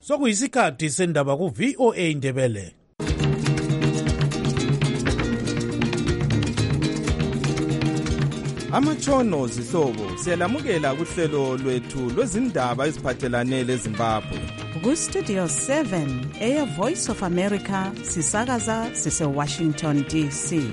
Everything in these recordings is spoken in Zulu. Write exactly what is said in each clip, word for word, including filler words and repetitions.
Sokuyisikhathi sendaba ku V O A Indebele. Amatshono zihlobo siyalamukela kuhlelo lwethu lwezindaba eziphathelane leZimbabwe. Ku Studio seven eya Voice of America sisakaza sise Washington D C.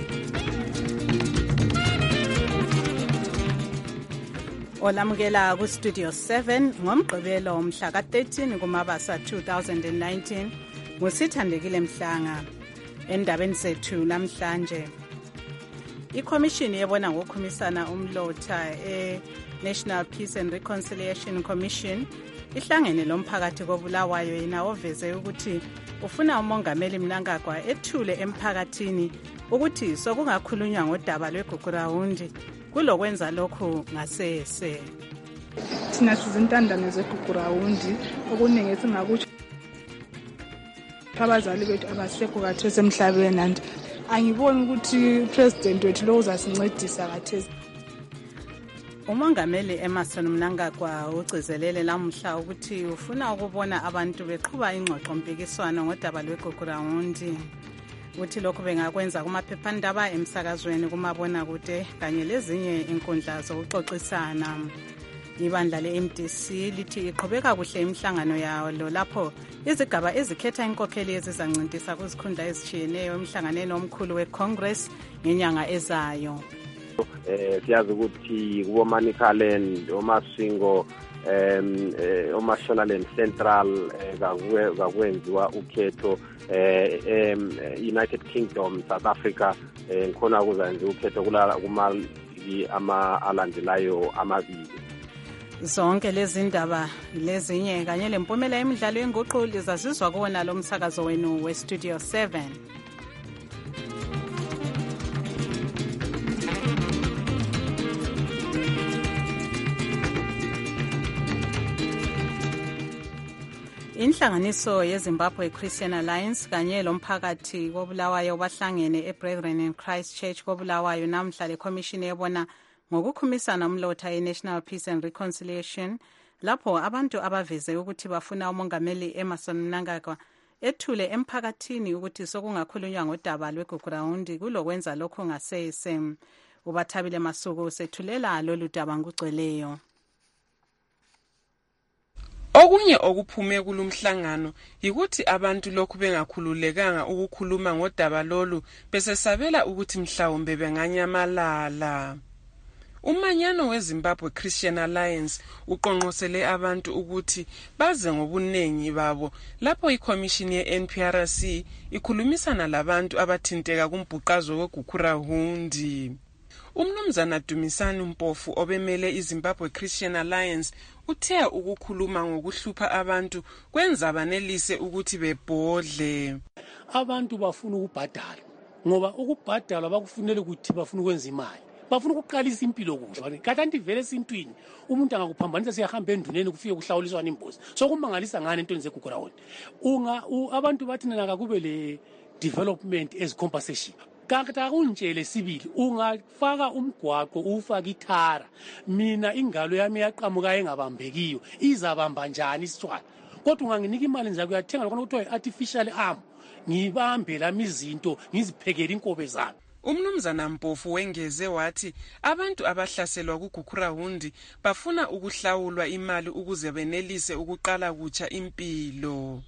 Olamukela ku Studio seven ngomgqibelo umhla ka thirteen kuMabasa two thousand nineteen ngusithandekile Mhlanga. Endabeni sethu namhlanje iCommission yebona ngokukhumisana umlotha e-National Peace and Reconciliation Commission ihlangene lomphakathi koBulawayo yena oveze ukuthi ufuna umongameli Mnangagwa ethule emphakathini ukuthi sokungakhulunywa ngodaba lweGugurawundi kulokwenza lokhu ngasese. Thina sizintandane zeGugurawundi okuningi esingakutsho abazali bethu abasekho kathesi emhlabeni and angiboni ukuthi president wethu lo uzasincedisa kathesi. Umongameli Emmerson Mnangagwa ugcizelele lamuhla ukuthi ufuna ukubona abantu beqhuba ingxoxo mpikiswano ngodaba lweGugurawundi. Uthi lokhu bengakwenza kumaphephandaba emsakazweni kumabona kude kanye lezinye inkundla zokuxoxisana. Ibandla le-M D C lithi iqhubeka kuhle imihlangano yawo lo lapho izigaba ezikhetha inkokheli ezizancintisa kuzikhundla ezitshiyeneyo emhlanganeni omkhulu we-Congress ngenyanga ezayo. Eh siyazi ukuthi kubo Manicaland, oMasingo, em oMashonaland Central kakwenziwa ukhetho eh United Kingdom, South Africa ngikhona kuzanziwa ukhetho kulala kumali ama alandelayo amabili. Zonke lezi ndaba lezinye kanye lempumela yemidlalo yenguqu lizazizwa kuwona lo msakazo wenu we Studio seven. Inhlanganiso yeZimbabwe Christian Alliance kanye lomphakathi koBulawayo bahlangene eBrethren in Christ Church koBulawayo namhla leCommission yebona ngokukhumisana umlotha ye-National Peace and Reconciliation lapho abantu abaveze ukuthi bafuna umongameli Emmerson Mnangagwa ethule emphakathini ukuthi sokungakhulunywa ngodaba lweGugurawundi kulokwenza lokho ngasese. Ubathabile Masuku sethulela lolu daba ngugcweleyo. Okunye okuphume kulumhlangano yikuthi abantu lokhu bengakhululekanga ukukhuluma ngodaba lolu besesabela ukuthi mhlawumbe benganyamalala. Umanyano weZimbabwe Christian Alliance uqonqosele abantu ukuthi baze ngobunengi babo lapho iCommission ye-N P R C ikhulumisana labantu abathinteka kumbhuqazo weGugurawundi. Umnumzana Dumisani Mpofu obemele iZimbabwe Christian Alliance uthe ukukhuluma ngokuhlupha abantu kwenza banelise ukuthi bebhodle. Abantu bafuna ukubhadala ngoba ukubhadala bakufunela ukuthi bafuna ukwenza imali. Bafuna ukuqalisa impilo kuhle. Kanti vele esintwini umuntu angakuphambanisa siyahamba enduneni kufike kuhlawuliswana imbuzi. So kumangalisa ngane into zeGugurawundi. Unga abantu bathi nana akube le development as compensation. Kanti akunjele sibili ungafaka umgwaqo ufaka ithara mina ingalo yami yaqhamuka engabambekiyo izabamba njani isithwala kodwa unganginika imali nje kuyathenga lokho kuthiwa artificial arm ngibambe lami izinto ngiziphekele inkobe zami. Umnumzana Mpofu wengeze wathi abantu abahlaselwa kuGugurawundi bafuna ukuhlawulwa imali ukuze benelise ukuqala kutsha impilo.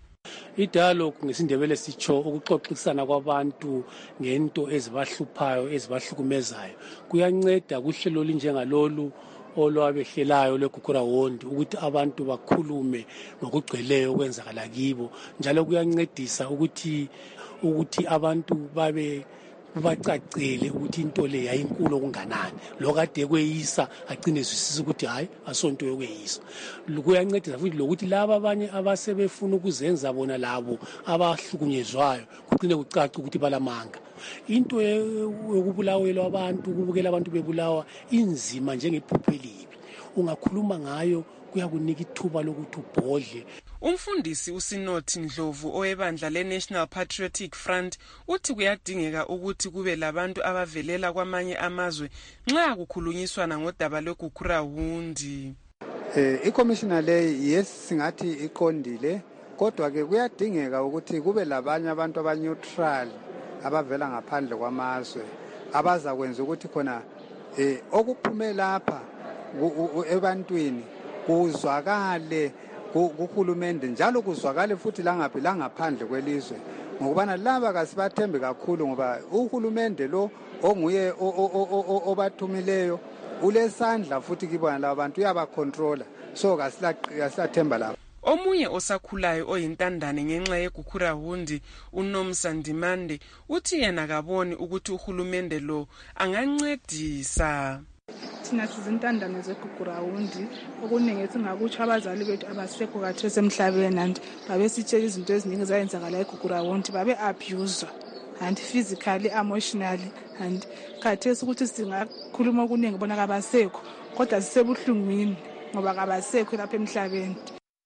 I-dialogue ngesindebele sitsho ukuxoxisana kwabantu ngento ezibahluphayo ezibahlukumezayo kuyanceda kuhlelo linjengalolu olwabehlelayo leGugurawundi ukuthi abantu bakhulume ngokugcweleyo okwenzakala kibo njalo kuyancedisa ukuthi ukuthi abantu babe bacacile ukuthi into le yayinkulu okunganani lokade kweyisa agcine zwisisa ukuthi hayi asonto yokweyisa. Kuyancedisa futhi lokuthi laba abanye abasebefuna ukuzenza bona labo abahlukunyezwayo kugcine kucaca ukuthi balamanga. Into yokubulawela abantu ukubukela abantu bebulawa inzima njengephupho elibi. Ungakhuluma ngayo kuyakunika ithuba lokuthi ubhodle. Umfundisi uSinothi Ndlovu owebandla le-National Patriotic Front uthi kuyadingeka ukuthi kube labantu abavelela kwamanye amazwe nxa kukhulunyiswana ngodaba lweGugurawundi. Eh iCommissioner le yes singathi iqondile kodwa ke kuyadingeka ukuthi kube labanye abantu abaneutral abavela ngaphandle kwamazwe abazakwenza ukuthi khona eh okuphume lapha ebantwini kuzwakale kuhulumende njalo kuzwakale futhi langaphi langaphandle kwelizwe ngokubana laba kasibathembe kakhulu ngoba uhulumende lo onguye obathumileyo ulesandla futhi kibona laba bantu uyabacontrola so kasilathemba lapha. Omunye osakhulayo oyintandane ngenxa yeGukurahundi uNomsa Ndimande uthi yena kaboni ukuthi uhulumende lo angancedisa. Thina sizintandane zeGukurahundi okuningi singakutsho abazali bethu abasekho khathesi emhlabeni and babesitshela izinto eziningi zayenzakala eGukurahundi babe abused and physically emotionally and khathesi ukuthi singakhuluma okuningi bona kabasekho kodwa sisebuhlungwini ngoba kabasekho lapha emhlabeni.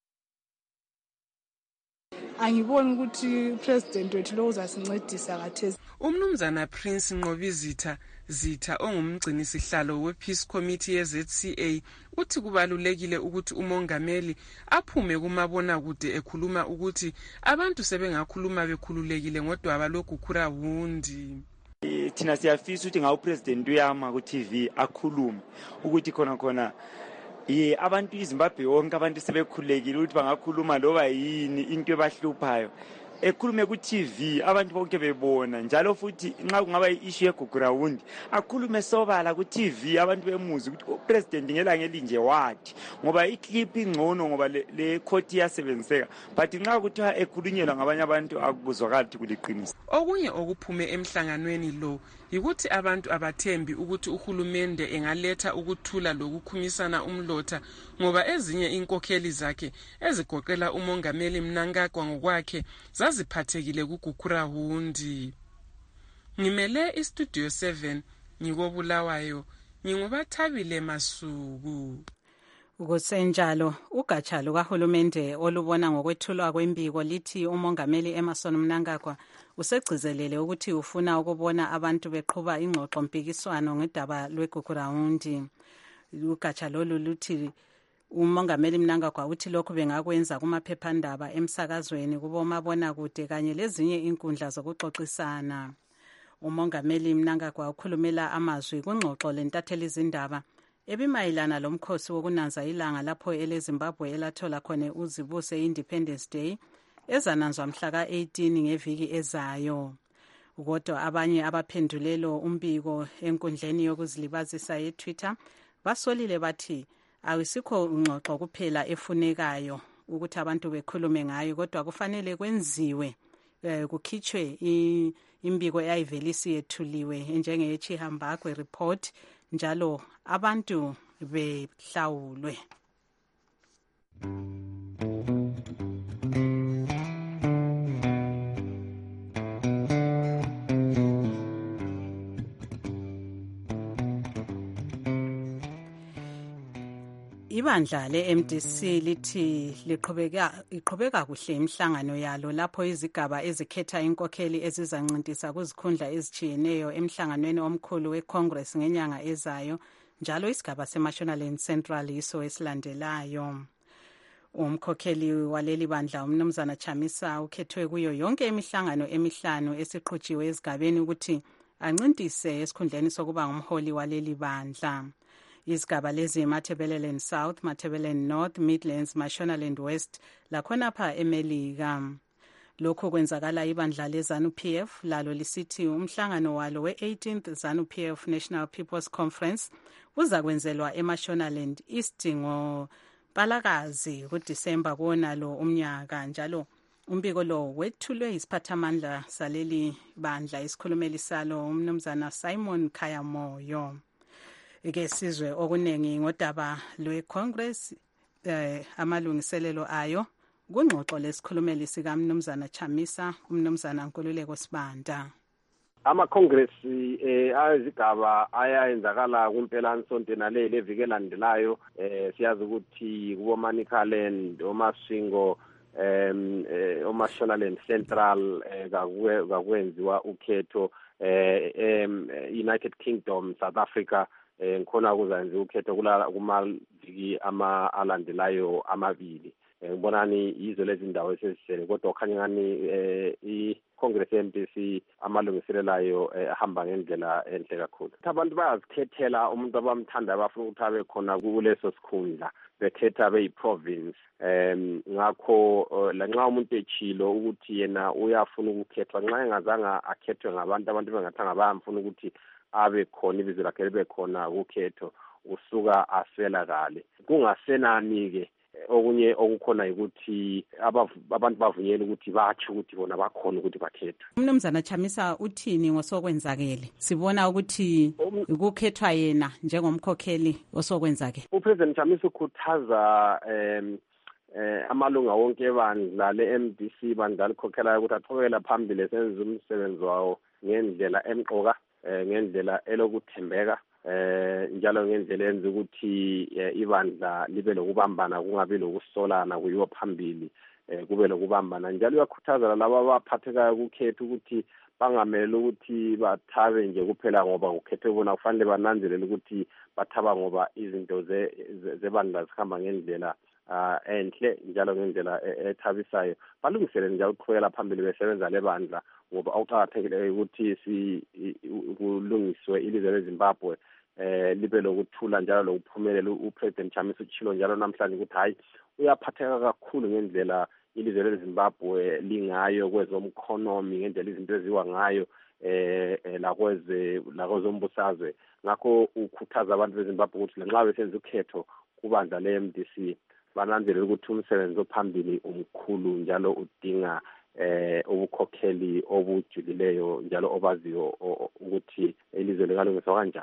Angiboni ukuthi president wethu lo uzasincedisa khathesi. Umnumzana Prince Nqobizitha Zitha ongumgcini sihlalo wePeace Committee ye-Z C A uthi kubalulekile ukuthi umongameli aphume kumabona kude ekhuluma ukuthi abantu sebengakhuluma bekhululekile ngodaba loGukurahundi. Thina siyafisa ukuthi ngawo president uyama ku T V akhulume ukuthi khona khona ye abantu iZimbabwe wonke abantu sebekhulekile ukuthi bangakhuluma loba yini into ebahluphayo ekhulume ku T V abantu bonke bebona njalo futhi nxa kungaba i-issue yeGukurahundi akhulume sobala ku T V abantu bemuzi ukuthi upresident ngelanga elinje wathi ngoba iclip ingcono ngoba le court iyasebenziseka but nxa kuthiwa ekhulunyelwa ngabanye abantu akubuzwakala ukuthi kuliqiniso. Okunye okuphume emhlanganweni lo yikuthi abantu abathembi ukuthi uhulumende engaletha ukuthula lokukhumisana umlotha ngoba ezinye inkokheli zakhe ezigoqela umongameli Mnangagwa ngokwakhe zaziphathekile kuGukurahundi. Ngimele iStudio seven ngikobulawayo ngingubathabile Masuku. Kusenjalo ugatsha lukahulumende olubona ngokwethulwa kwembiko lithi umongameli Emmerson Mnangagwa usegcizelele ukuthi ufuna ukubona abantu beqhuba ingxoxo mpikiswano ngedaba lweGukurahundi. Ugatsha lolu luthi umongameli Mnangagwa uthi lokhu bengakwenza kumaphephandaba emsakazweni kubomabona kude kanye lezinye inkundla zokuxoxisana. Umongameli Mnangagwa ukhulumela amazwi kungxoxo lentatheli izindaba ebimayilana lomkhosi wokunanza ilanga lapho eleZimbabwe elathola khona uzibuse Independence Day ezananzwa mhla ka eighteen ngeviki ezayo. Kodwa abanye abaphendulelo umbiko enkundleni yokuzilibazisa yeTwitter basolile bathi ayisikho ungxoxo kuphela efunekayo ukuthi abantu bekhulume ngayo kodwa kufanele kwenziwe kukhitshwe imbiko eyayivelisi yethuliwe njengeyechihambakwe report njalo abantu behlawulwe. Ibandla le-M D C lithi liqhubeka iqhubeka kuhle imihlangano yalo lapho izigaba ezikhetha inkokheli ezizancintisa kuzikhundla ezitshiyeneyo emhlanganweni omkhulu weCongress ngenyanga ezayo njalo isigaba seMashonaland Central yiso esilandelayo. Umkhokheli waleli bandla umnumzana Chamisa ukhethwe kuyo yonke imihlangano emihlanu esiqhutshiwe ezigabeni ukuthi ancintise esikhundleni sokuba ngumholi waleli bandla. Izigaba lezi Matabeleland South, Matabeleland North, Midlands, Mashonaland West lakhonapha eMelika. Lokho kwenzakala ibandla leZANU P F lalo lisithi umhlangano walo we-eighteenth ZANU P F National People's Conference uzakwenzelwa eMashonaland East ngoMpalakazi kuDisemba konalo umnyaka njalo. Umbiko lo wethulwe isiphathamandla saleli bandla isikhulumeli salo umnumzana Simon Khayamoyo. Ike sizwe okunengi ngodaba lweCongress eh, amalungiselelo ayo kungxoxo lesikhulumeli sika mnumzana Chamisa umnumzana Nkululeko Sibanda. Ama-Congress eh ayizigaba ayayenzakala kumpela-nsonto nale leviki elandelayo eh siyazi ukuthi kubo Manicaland oMasingo em oMashonaland Central kakwenziwa ukhetho eh United Kingdom South Africa ngikhona kuzanze ukhetho kulala kumaviki ama alandelayo amabili ngibonani yizo lezi ndawo esezisele kodwa khanye ngani i-Congress ye-M D C amalungiselelayo ahamba ngendlela enhle kakhulu. Abantu bayazikhethela umuntu abamthanda abafuna ukuthi abe khona kuleso sikhundla bekhetha beyi-province. Um ngakho lanxa umuntu echilo ukuthi yena uyafuna ukukhethwa nxa engazanga akhethwe ngabantu abantu bengathanga bayamfuna ukuthi abe khona ibizo lakhe libe khona ukhetho usuka aswelakale. Kungasenani-ke okunye okukhona ukuthi abantu bavunyela ukuthi batsho ukuthi bona bakhona ukuthi bakhethwe. Umnumzana Chamisa uthini ngosokwenzakele? Sibona ukuthi ukukhethwa yena njengomkhokheli osokwenzake. uPresident Chamisa ukhuthaza um eh amalunga wonke ebandla le-M D C bandla likhokhelayo ukuthi aqhubekela phambili senze umsebenzi wawo ngendlela emqoka eh ngendlela elokuthembeka eh njalo ngendlela enza ukuthi ibandla libe lokubambana kungabi lokusolana kuyiwo phambili eh kube lokubambana. Njalo uyakhuthaza laba abaphathekayo ukukhetha ukuthi bangamele ukuthi bathabe nje kuphela ngoba ukhethe bona kufanele bananzelele ukuthi bathaba ngoba izinto zebandla zihamba ngendlela uh enhle njalo ngendlela ethabisayo. Balungisele njalo ukuqhubekela phambili besebenza lebandla ngoba awuqakathekile ukuthi si kulungiswe ilizwe leZimbabwe eh libe lokuthula njalo lokuphumelela. uPresident Chamisa utshilo njalo namhlanje ukuthi hayi uyaphatheka kakhulu ngendlela ilizwe leZimbabwe lingayo kwezomkhonomi ngendlela izinto eziwa ngayo eh lakweze lakozombusazwe. Ngakho ukhuthaza abantu beZimbabwe ukuthi nxa besenza ukhetho kubandla le-M D C bananzelele ukuthi umsebenzi ophambili umkhulu njalo udinga eh ubukhokheli obujulileyo njalo obaziyo ukuthi ilizwe lingalungiswa kanjani.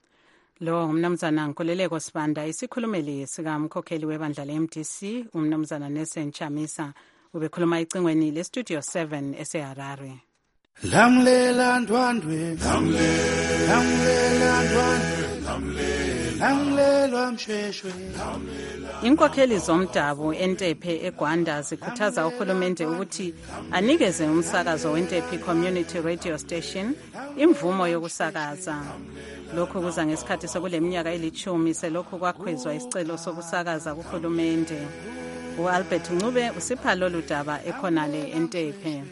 Lo umnumzana Nkululeko Sibanda isikhulumeli sikamkhokheli webandla le-M D C umnumzana Nelson Chamisa ubekhuluma icingweni le-Studio seven eseHarare. Lamlela ndwandwe lamlela ndwandwe lamlela msheshwe. Inkokheli zomdabu eNtephe eGwanda zikhuthaza uhulumende ukuthi anikeze umsakazo weNtephe Community Radio Station imvumo yokusakaza. Lokhu kuza ngesikhathi sokuleminyaka elithumi selokhu kwakhwezwa isicelo sokusakaza kuhulumende. uAlbert Ncube usipha lolu daba ekhonale eNtephe.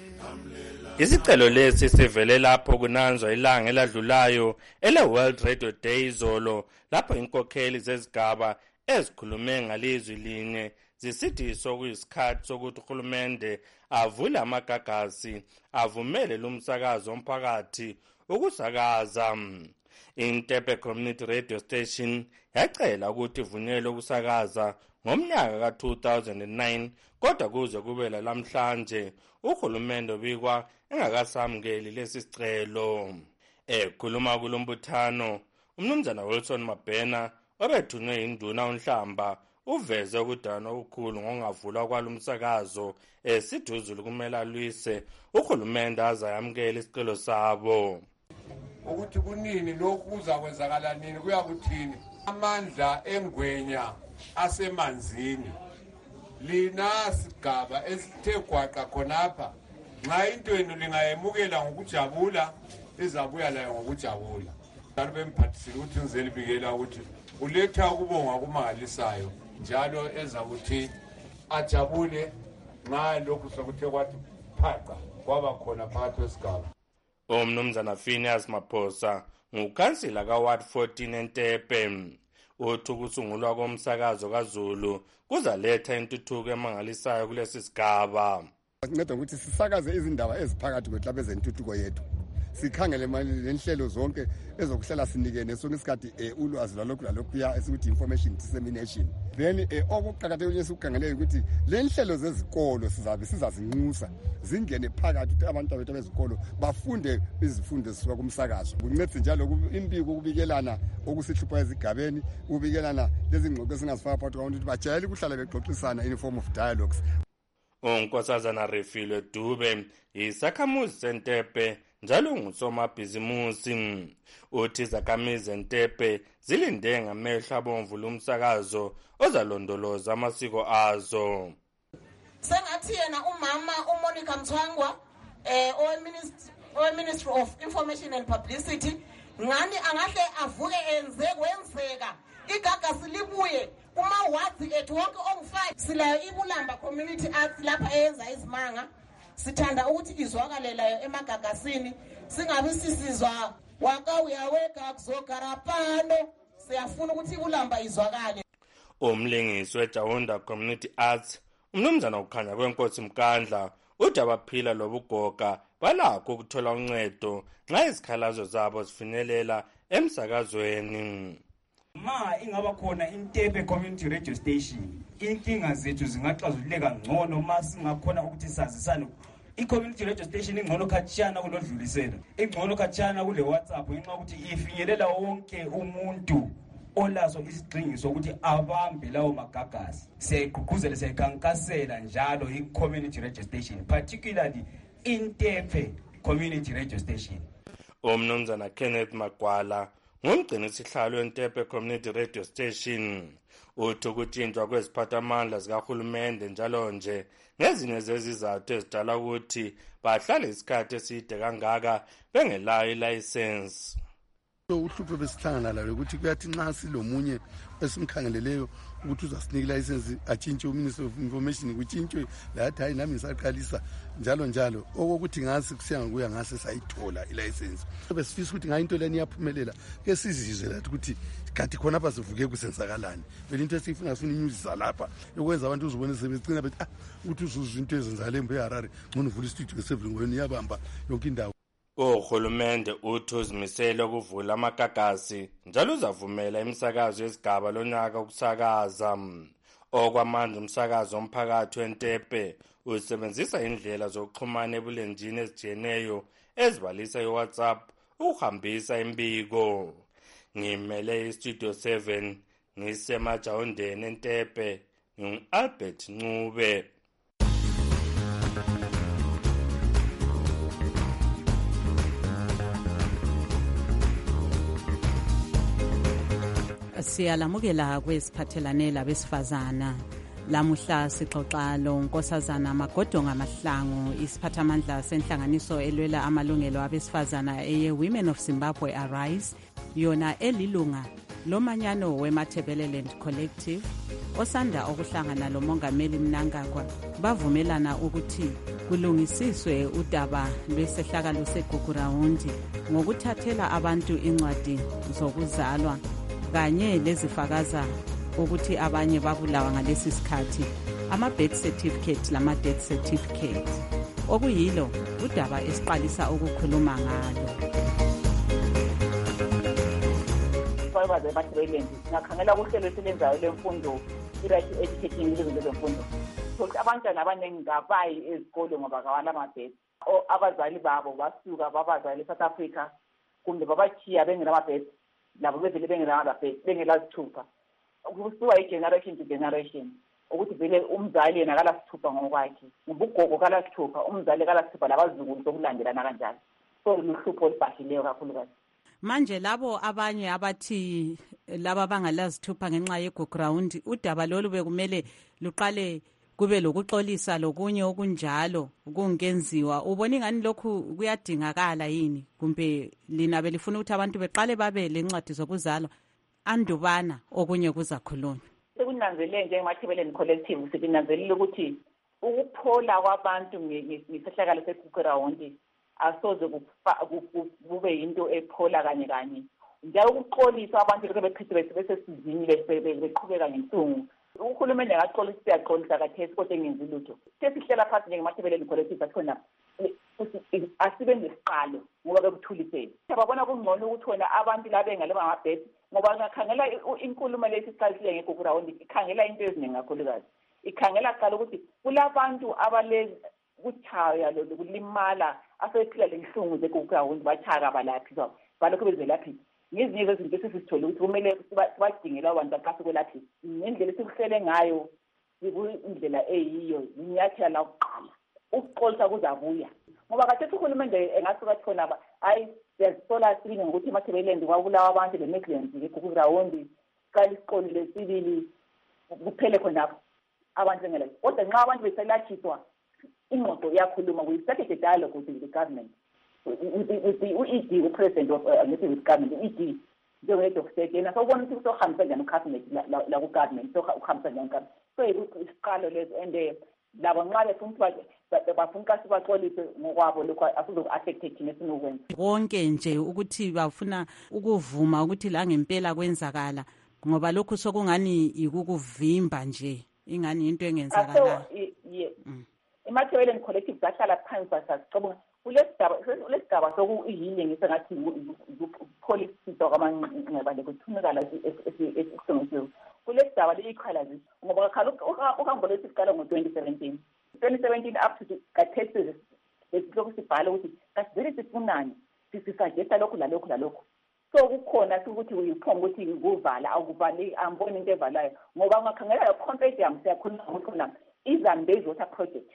Isicelo lesi sivele lapho kunanzwa ilanga eladlulayo ele World Radio Day izolo lapho inkokheli zezigaba ezikhulume ngalizwi linye zisithi sokuyisikhathi sokuthi uhulumende avule amagagasi avumele lumsakazo omphakathi ukusakaza. iNtephe Community Radio Station yacela ukuthi ivunyelwe ukusakaza ngomnyaka ka two thousand nine kodwa kuze kube lamhlanje uhulumende ubikwa engakasamukeli lesi sicelo. Ekhuluma kulombuthano umnumzana Wilson Mabhena obethunywe induna uNhlamba uveze ukudana okukhulu ngongavulwa kwalumsakazo esiduzulu kumele alwise uhulumende azayamukela isicelo sabo. Ukuthi kunini lokhu kuzakwenzakala nini kuyakuthini amandla engwenya asemanzini lina sigaba esithe gwaqa khonapha nxa into yenu lingayemukela ngokujabula izabuya layo ngokujabula. Njalo bemphathisile ukuthi ngizelibikela ukuthi uletha ukubonga kumangalisayo njalo eza ukuthi ajabule nxa lokhu sokuthe kwathi phaqa kwaba khona phakathi kwesigaba. Umnumzana Phineas Maphosa ngukhansila kaWard fourteen eNtephe uthi ukusungulwa komsakazo kaZulu kuzaletha intuthuko emangalisayo kulesi sigaba. Sinceda ukuthi sisakaze izindaba eziphakathi kwethu lapha ezentuthuko yethu. Sikhangele lenhlelo zonke ezokuhlela sinikene sonke isikhathi ulwazi lwalokhu lalokhuya esikuthi information dissemination. Then okuqhakathekile esikukhangeleyo ukuthi lenhlelo zezikolo sizabe sizazinxusa zingene phakathi ukuthi abantu bethu bezikolo bafunde izifundo zisuka kumsakazo. Kuncede njalo impiko ukubikelana okusihlupha ezigabeni ukubikelana lezi ngxoxo esingazifaka phakathi kwabantu ukuthi bajayele ukuhlala bexoxisana in form of dialogues. uNkosazana Refilwe Dube isakhamuzi seNtephe njalo ngusomabhizimusi uthi izakhamizi eNtephe zilinde ngamehlo abomvu lumsakazo ozalondoloza amasiko azo. Sengathi yena umama uMonica Mthwangwa eh owe Ministry of Information and Publicity ngani angahle avuke enze kwenzeka igagasi libuye kuma-wards ethu wonke ongu-five silayo iBulamba Community Arts lapha eyenza izimanga. Sithanda ukuthi izwakalelayo emagagasini singabi sisizwa waka uyaweka kuzogarapano. Siyafuna ukuthi iBulamba izwakale. Umlingisi weJaunda Community Arts umnumzana ukhanya kwenkosi Mkandla uthi abaphila lobugoga balakho ukuthola uncedo nxa izikhalazo zabo zifinelela emsakazweni. Ma ingaba khona iNtepe Community Radio Station inkinga zethu zingaxazululeka ngcono ma singakhona ukuthi sazisane. I-community radio station ingcono khatshana kulodlulisela, ingcono khatshana kule WhatsApp ngenxa ukuthi ifinyelela wonke umuntu olazo isigxingiso ukuthi abambe lawo magagasi. Siyayigqugquzela siyayikankasela njalo i-community radio station, particularly iNtepe Community Radio Station. Umnumzana Kenneth Magwala ngumgcini sihlalo weNtepe Community Radio Station uthi ukutshintshwa kweziphathamandla zikahulumende njalo nje ngezinye zezizathu ezidala ukuthi bahlale isikhathi eside kangaka bengelayo ilayisensi. Uhlupho besihlangana lalo ukuthi kuyathi nxa silomunye esimkhangeleleyo ukuthi uzasinika ilayisensi atshintshe uMinister of Information kutshintshwe lathi hayi nami ngisaqalisa njalo njalo okokuthi ngasi kusiya ngokuya ngase sayithola ilayisensi. Besifisa ukuthi ngayinto leni yaphumelela ke sizizwe lathi ukuthi kanti khona apha sivuke kusenzakalani. Vele into esifuna sifuna inyuzisa lapha ukwenza abantu uzibone sebecina bethi ah ukuthi uzuzwa into ezenzakala embe eHarare ngone uvula istudio ngeSeven ngoyini yabamba yonke indawo. Urhulumente uthi uzimisele ukuvula amagagasi njalo uzavumela imisakazo yesigaba lonyaka ukusakaza. Okwamanje umsakazo omphakathi weNtepe usebenzisa indlela zokuxhumana ebulenjini ezijiyeneyo ezibalisa iWhatsApp ukuhambisa imbiko. Ngimele iStudio seven ngisemajawundeni eNtepe ngingu-Albert Ncube. Siyalamukela kwesiphathelane labesifazana. Lamuhla sixoxa lo Nkosazana Magodonga Mahlangu, isiphathamandla senhlanganiso elwela amalungelo abesifazana eye Women of Zimbabwe Arise, yona elilunga lomanyano weMathebeleland Collective, osanda okuhlangana lo Mongameli Mnangagwa bavumelana ukuthi kulungisiswe udaba lwesehlakalo seGugurawundi ngokuthathela abantu incwadi zokuzalwa kanye lezifakaza ukuthi abanye babulawa ngalesi sikhathi ama-birth certificate lama-death certificate, okuyilo udaba esiqalisa ukukhuluma ngalo. Abaze eMathebeleland singakhangela kuhlelo esilenzayo lemfundo i-right to education izinto zemfundo ukuthi abantwana abaningi ngabayi ezikole ngoba kawala ama-birth, abazali babo basuka babazali eSouth Africa kumbe babachiya bengenama-birth labo bevele bengelababhethi bengelazithupha kusuka i-generation to generation ukuthi vele umzali yena kalasithupha ngokwakhe ubugogo kalasithupha umzali kalasithupha labazukulu sokulandelana kanjalo. So luhlupho olubhashileyo kakhulukazi. Manje labo abanye abathi laba bangalazithupha ngenxa yeGugurawundi udaba lolu bekumele luqale kube lokuxolisa lokunye okunjalo kungenziwa. Ubona ingani lokhu kuyadingakala yini kumbe lina belifuna ukuthi abantu beqale babe lencwadi zokuzalwa andubana okunye kuzakhulunywa? Sekunanzelele njengemathebeleland collective sikunanzelele ukuthi ukuphola kwabantu ngesehlakalo seGugurawundi asoze kube yinto ephola kanye kanye njalo ukuxolisa abantu lokho beqhithibe besesizini beqhubeka ngenhlungu. Uhulumeni angaxolisa siyaxolisa kathesi kodwa engenzi lutho. Sesihlela phansi njengemathebeleland collective akhona asibe nesiqalo ngoba bekuthulisele. Siyabona kungcono ukuthi wena abantu labe ngaleba ngabhethi ngoba ngakhangela inkulumo lesi siqalisile ngeGugurawundi ikhangela into eziningi kakhulukazi. Ikhangela qala ukuthi kulabantu abale kuthaya lo kulimala asephila lenhlungu zeGugurawundi bathaka balaphi babo balokho bezelaphi ngezinye izinto esizithola ukuthi kumele sibadingela abantu aqase kwelaphi ngendlela esikuhlele ngayo indlela eyiyo inyathela la kuqala ukuxolisa kuzabuya ngoba kathi uhulumende engasuka khona hayi siyasola sibili ngokuthi eMathebeleland kwabulawa abantu beMidlands ngeGugurawundi qala isiqolile sibili kuphele khona abantu ngela kodwa nxa abantu beselathiswa imoto yakhuluma we started a dialogue with the government with the U E D, the president of uh, the government, U E D, njengo-head of state yena sawubona ukuthi sohambisa njani ucabinet la ku-government sohambisa njani ucabinet so isiqalo lezo and labo nxa befuna ukuthi bafuna ukuthi sibaxolise ngokwabo lokho asizoku-affecte thina esinokwenza konke nje ukuthi bafuna ukuvuma ukuthi la ngempela kwenzakala ngoba lokhu sokungani ikukuvimba nje ingani into engenzakala iMachiavellan Collective sahlala phansi sasicabanga kulesigaba kulesigaba soku-healing ngisengathi policy kwamangceba lekuthunekala esisongisiwe kulesigaba liyiqhala nje ngoba khala uhambo lwethu siqala ngo-twenty seventeen twenty seventeen up to kathesi lokhu sibhala ukuthi kasivele sifunani sisagesta lokhu lalokhu lalokhu so kukhona ukuthi uyiphonga ukuthi kuvala awukuvali amboni into evalayo ngoba ungakhangela lo compendium siyakhuluma ngokukhona iZambezi Water Project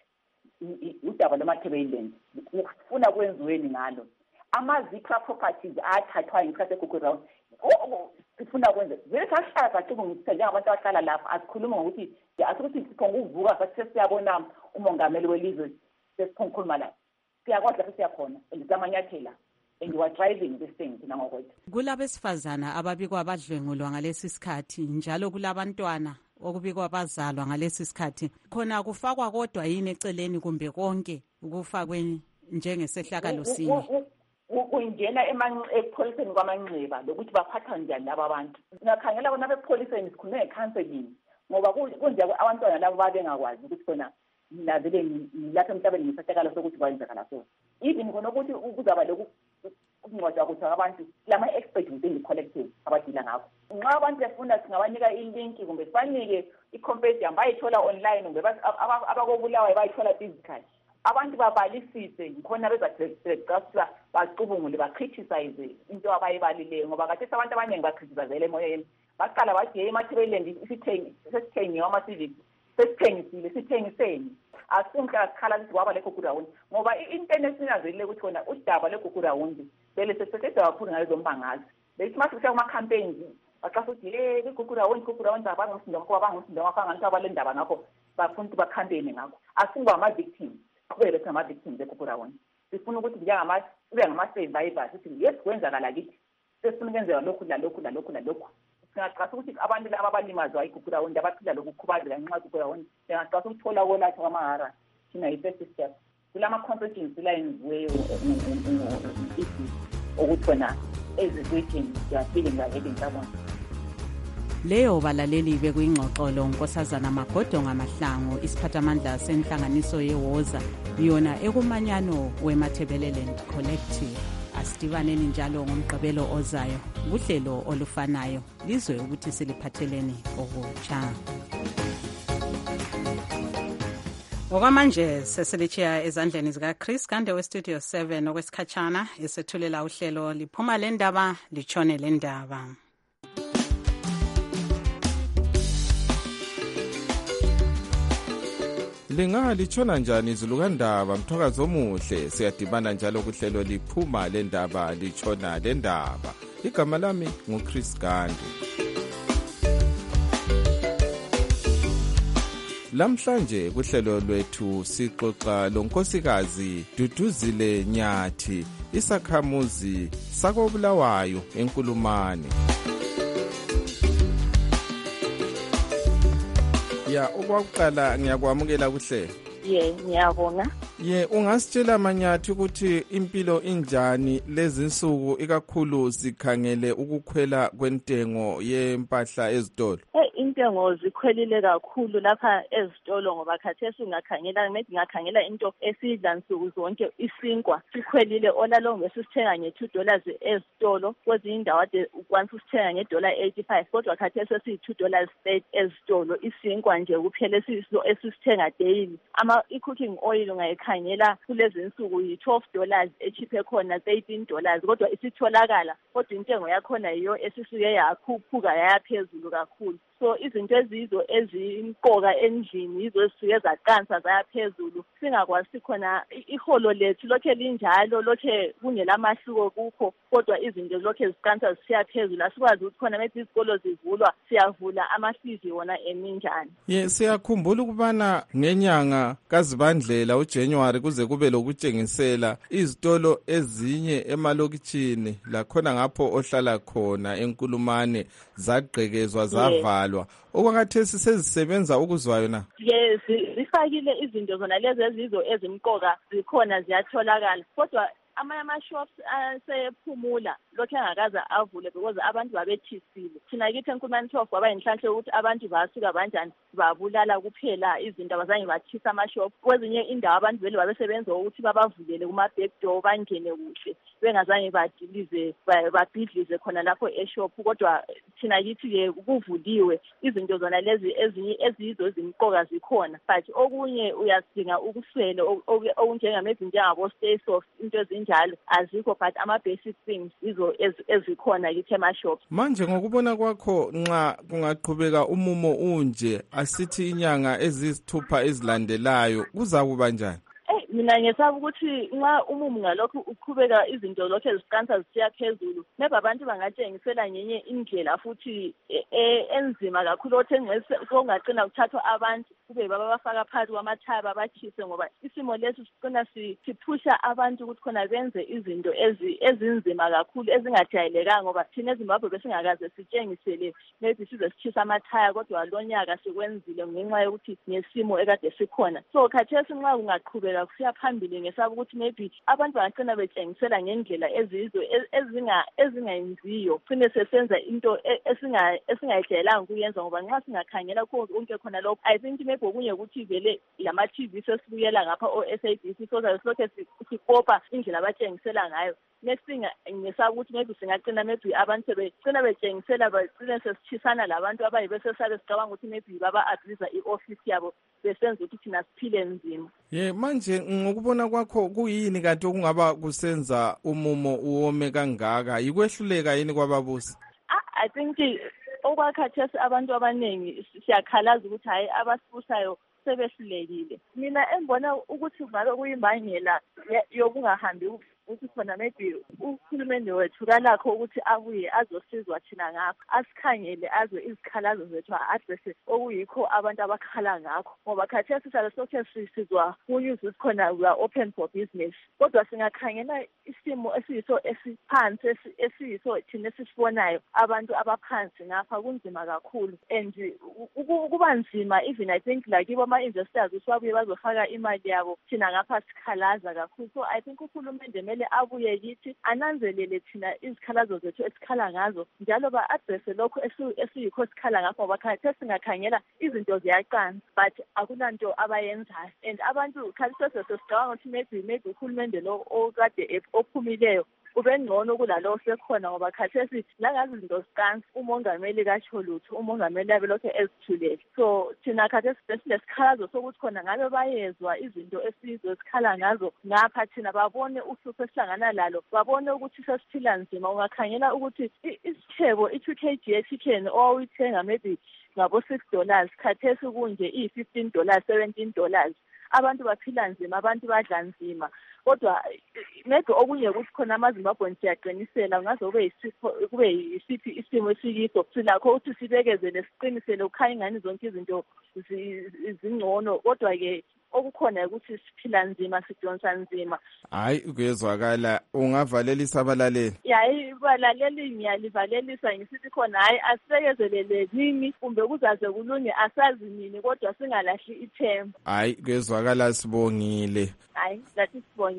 udaba lwamathebeleni ufuna kwenziweni ngalo ama-Zipra properties athathwa yinkathi eGugurawundi sifuna kwenza vele sahlala sacubungisa njengabantu abahlala lapha asikhuluma ngokuthi asikuthi siphonga ukuvuka sathi sesiyabona umongameli welizwe sesiphonga ukukhuluma la siyakwazi lapho siyakhona and samanyathela and we are driving this thing thina ngokwethu. Kulabesifazana ababikwa badlwengulwa ngalesi sikhathi njalo kulabantwana okubikwa bazalwa ngalesi sikhathi khona kufakwa kodwa yini eceleni kumbe konke ukufakwe njengesehlakalo sinye kungena epholiseni kwamanxeba lokuthi baphatha njani laba bantu singakhangela bona bepholiseni sikhulume nge-counseling ngoba kunje abantwana labo babengakwazi ukuthi khona mina vele ngilapha emhlabeni ngisehlakalo sokuthi kwenzakala so even khona ukuthi kuzaba lokhu ukungcwatshwa kuthi abantu lama-expert within the collective abadila ngakho nxa abantu befuna singabanika ilinki kumbe sibanike i-compendium bayithola online kumbe abakobulawayo bayithola physical abantu babalisise ngikhona bezakuthi bacubungule bacriticize into abayibalileyo ngoba kathesi abantu abaningi bacriticizeele emoyeni baqala bathi ye iMachiavellan sesithengiwe ama-civic sesithengisile sithengiseni asinhle akhala ukuthi waba leGugurawundi ngoba i-internet sinyazelile ukuthi khona udaba leGugurawundi vele sesisetshenziswa kakhulu ngalezombhangazi bethi mase kusiya kuma-campaigns baxasa ukuthi ye iGugurawundi iGugurawundi abangumsindongakho abangumsindongakho anganto abale ndaba ngakho bafuna ukuthi bakhampeyine ngakho asingo ama-victims qhubeke singama-victims eGugurawundi sifuna ukuthi sibe ngama-survivors sithi yes kwenzakala kithi sesifuna ukwenzeka lokhu lalokhu lalokhu lalokhu singaqasa ukuthi abantu laba abalimazwa iGugurawundi abaphila lokukhubazeka ngenxa yeGugurawundi singaqasa ukuthola kolatha kwamahara thina yi-first step kulama-consultants la yenziweyo ukuthi wena ezizwethini siyafile ngaebentabona leyo balaleli bekuyingxoxolo Nkosazana Magodo ngamahlango isiphathamandla senhlanganiso yeWoza yona ekumanyano weMachiavellan Collective asidibaneni njalo ngomgqibelo ozayo kuhlelo olufanayo lizwe ukuthi siliphatheleni okutsha okwamanje sesilichiya ezandleni zikaChris Kande westudio seven okwesikhatshana esethulela uhlelo liphuma le ndaba litshone le ndaba. Linga litshona njani izulu kandaba mthokazi omuhle siyadibana njalo kuhlelo liphuma le ndaba litshona le ndaba igama lami nguChris Gandhi. Lamhlanje kuhlelo lwethu sixoxa lonkosikazi Duduzile Nyathi isakhamuzi sakobulawayo eNkulumane. Ya okwakuqala ngiyakwamukela kuhle. Ye ngiyabonga. Ye ungasitshela Manyathi ukuthi impilo injani lezinsuku ikakhulu sikhangele ukukhwela kwentengo yempahla ezitolo. Hey intengo zikhwelile kakhulu lapha ezitolo ngoba khathesi ungakhangela maybe ngakhangela into esidla nsuku zonke isinkwa sikhwelile olalo ngesithenga nge-two dollars ezitolo kwezinye indawo ade ukwanisa usithenga nge-dollar eighty-five kodwa khathesi siyi-two dollars ezitolo isinkwa nje kuphela esisithenga daily ama i-cooking oil ungayikhangela kulezi insuku yi-twelve dollars echiphe khona thirteen dollars kodwa isitholakala kodwa intengo yakhona yiyo esisuke yakhuphuka yayaphezulu kakhulu so izinto ezizo ezimqoka endlini yizo esisuke zaqansa zaya phezulu singakwazi khona iholo lethu lokho linjalo lokho kungelamahluko kukho kodwa izinto lokho ziqansa zisiya phezulu asikwazi ukuthi khona maybe izikolo zivulwa siyavula amafees wona eminjani. Ye siyakhumbula ukubana ngenyanga kaZibandlela uJanuary kuze kube lokutshengisela izitolo ezinye emalokitshini lakhona ngapho ohlala khona eNkulumane zagqekezwa zavalwa okwakhathesi sezisebenza ukuzwayo na. Yes, zifakile izinto zona lezi ezizo ezimqoka zikhona ziyatholakala kodwa amanye ama-shops asephumula lokhu angakaze avule because abantu babethisile. Thina kithi eNkulumane twelve kwaba yinhlanhla ukuthi abantu basuka banjani babulala kuphela izinto abazange bathisa ama-shop. Kwezinye indawo abantu vele babesebenza ukuthi babavulele kuma-back door bangene kuhle bengazange badilize babhidlize khona lapho e-shop kodwa thina kithi-ke kuvuliwe izinto zona lezi ezinye ezizo ezimqoka zikhona but okunye uyasidinga ukuswele okunjengamebi njengabo-stay soft into ezinjalo azikho but ama-basic things izo ezikhona kithi ema-shop. Manje ngokubona kwakho nxa kungaqhubeka umumo unje asithi inyanga ezisithupha ezilandelayo kuzakuba njani? Mina ngesaba ukuthi nxa umumu ngalokho uqhubeka izinto lokho eziqansa zisiya phezulu maybe abantu bangatshengisela ngenye indlela futhi enzima kakhulu othi engaqina kuthathwa abantu kube baba bafaka phakathi kwamathaya babakhise ngoba isimo lesi siqina siphusha abantu ukuthi khona benze izinto ezinzima kakhulu ezingajayelekanga ngoba thina eZimbabwe besingakaze sitshengisele maybe size sithisa amathaya kodwa lo nyaka sikwenzile ngenxa yokuthi nesimo ekade sikhona. So khathesi nxa kungaqhubeka kusiya phambili ngesaba ukuthi maybe abantu bangaqina betshengisela ngendlela ezizo ezinga ezingayenziyo sine sesenza into esingayijayelanga ukuyenza ngoba nxa singakhangela konke khona lokho I think maybe okunye ukuthi vele lama-T V sesibuyela ngapha o-S A B C soza silokhe sikopa indlela abatshengisela ngayo. Next thing ngesaba ukuthi maybe singaqina maybe abantu sebegcina betshengisela bagcine sesithisana labantu abayi besesale sicabanga ukuthi maybe baba-abuse i-office yabo besenza ukuthi thina siphile nzima. Ye manje ngokubona kwakho kuyini kanti okungaba kusenza umumo uwome kangaka yikwehluleka yini kwababusi? I think okwakhathesi abantu abaningi siyakhalaza ukuthi hayi abasibusayo sebehlulekile. Mina embona ukuthi ngabe kuyimbangela yokungahambi ukuthi khona maybe uhulumende wethu kalakho ukuthi abuye azosizwa thina ngakho asikhangele azwe izikhalazo zethu a-address okuyikho abantu abakhala ngakho ngoba khathesi sale sokhe sisizwa kunyuze khona we are open for business kodwa singakhangela isimo esiyiso esiphansi esiyiso thina esisibonayo abantu abaphansi ngapha kunzima kakhulu and kuba nzima even I think like ibo ama-investors usabuye bazofaka imali yabo thina ngapha sikhalaza kakhulu. So I think uhulumende kumele abuye kithi ananzelele thina izikhalazo zethu esikhala ngazo njalo ba-addresse lokho esiyikho sikhala ngakho ngoba khathesi singakhangela izinto ziyaqansa but akunanto abayenzayo and abantu khathesi sesicabanga ukuthi maybe maybe uhulumende lo okade ophumileyo ube ngcono kulalo sekhona ngoba khathesi langazi izinto ziqansa umongameli katsho lutho umongameli abe lokho ezithulele. So thina khathesi silesikhalazo sokuthi khona ngabe bayezwa izinto esizo esikhala ngazo ngapha thina babone uhlupho esihlangana lalo babone ukuthi sesiphila nzima. Ungakhangela ukuthi isithebo i-two K G chicken owawuyithenga maybe ngabo six dollars khathesi kunje i-fifteen dollars seventeen dollars abantu baphila nzima abantu badla nzima kodwa maybe okunye ukuthi khona amaZimbabwe siyaqinisela ngaze kube yisipho kube yisiphi isimo esiyiso silakho ukuthi sibekezele siqinisele ukhanya ingani zonke izinto zingcono kodwa ke okukhona ukuthi siphila nzima sidonsa nzima. Hayi kuyezwakala ungavalelisa abalaleli. Yayi balaleli ngiyalivalelisa ngisithi khona hayi asibekezelele nini kumbe kuzaze kulunge asazi nini kodwa singalahli ithemba. Hayi kuyezwakala sibongile. Hayi lathi sibongile.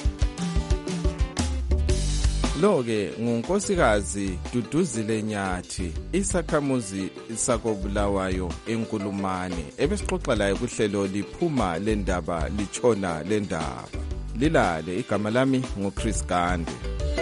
Lo-ke ngunkosikazi Duduzile Nyathi isakhamuzi sakobulawayo eNkulumane ebesixoxa laye kuhlelo liphuma lendaba litshona lendaba. Lilale igama lami nguChris Gande.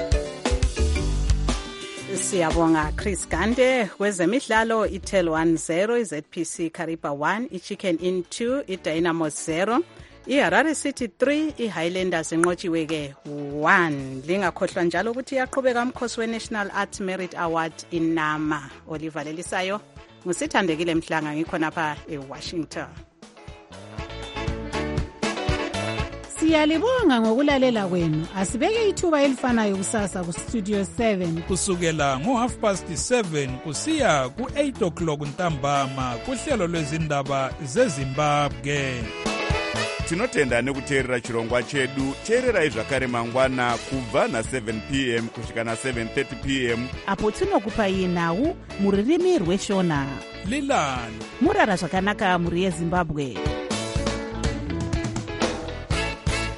Siyabonga Chris Gande. Kwezemidlalo iTel one zero, iZ P C Kariba one, iChicken Inn two, iDynamo zero, iHarare City three, iHighlanders enqotshiwe ke one. Lingakhohlwa njalo ukuthi yaqhubeka umkhosi weNational Arts Merit Award inama. Oliver Lelisayo ngusithandekile Mhlanga ngikhonapha eWashington. Siyalibonga ngokulalela kwenu. Asibeke ithuba elifanayo kusasa ku Studio seven kusukela ngo half past seven kusiya ku eight o'clock ntambama kuhlelo lwezindaba zeZimbabwe. Tinotenda nekuteerera chirongwa chedu. Teererai zvakare mangwana kubva na seven p m kusvika na seven thirty p m apo tinokupai nhau muririmi rweshona. Lilani murara zvakanaka muri yeZimbabwe.